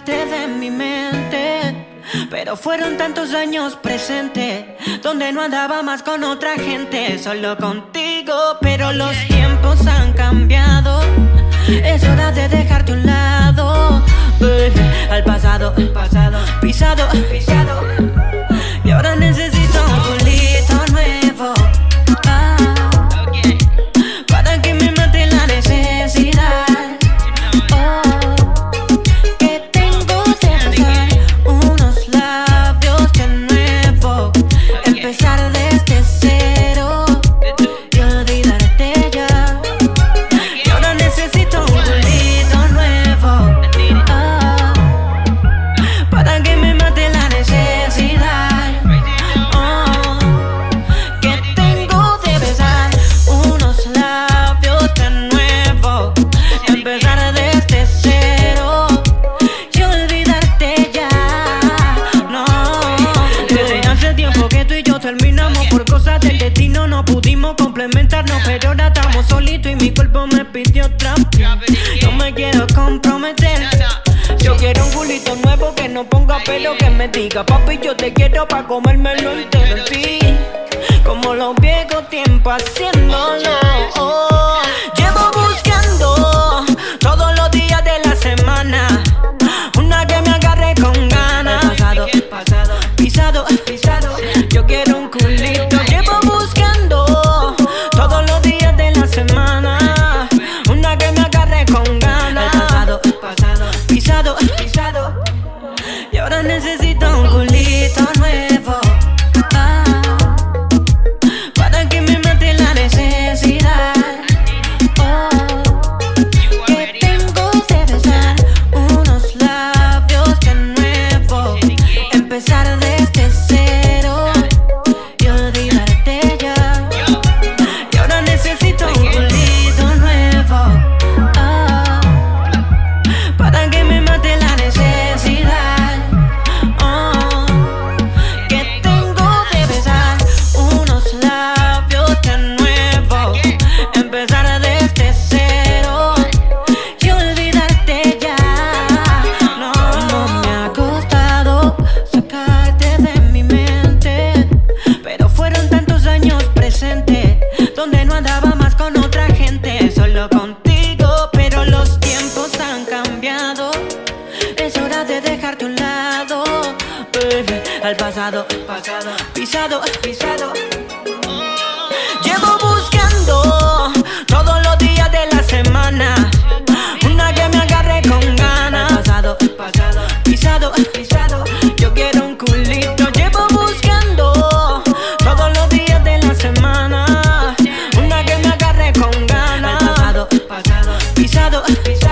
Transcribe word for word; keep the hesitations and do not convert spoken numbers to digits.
sacarte de mi mente. Pero fueron tantos años presentes donde no andaba más con otra gente, solo contigo. Pero los tiempos han cambiado, es hora de dejarte a un lado. Baby, al pasado, al pasado, pisado, pisado. Y ahora necesito un culito nuevo, ah, para que me mate la necesidad. Terminamos por cosas del destino, no pudimos complementarnos, pero ahora estamos solitos y mi cuerpo me pidió otra vez. No me quiero comprometer, yo quiero un culito nuevo que no ponga pero que me diga: papi, yo te quiero pa' comérmelo entero en ti, como los viejos tiempos haciéndolo. Oh, llevo buscando todos los días de la semana una que me agarre con ganas. Pasado, pasado, pisado, pisado. Yo quiero un culito, llevo buscando todos los días de la semana una que me agarre con ganas. Pasado, pasado, pisado, pisado. Y ahora necesito un culito nuevo, ah, para que me mate la necesidad. Oh, que tengo de besar unos labios de nuevo, empezar desde cero y olvidarte ya. Y ahora necesito un culito nuevo, ah, para que me mate la necesidad. Oh, que tengo de besar unos labios de nuevo, empezar desde cero y olvidarte ya. No, no me ha costado sacarte de mi mente, pero fueron tantos años presentes donde no andaba más con otra gente, solo contigo. Pero los tiempos han cambiado, es hora de dejarte a un lado. Baby, al pasado, pasado, pisado, pisado. Llevo buscando todos los días de la semana una que me agarre con ganas. Pasado, pasado, pisado, pisado. Yo quiero un culito, llevo buscando todos los días de la semana una que me agarre con ganas. Pasado, pasado, pisado, pisado.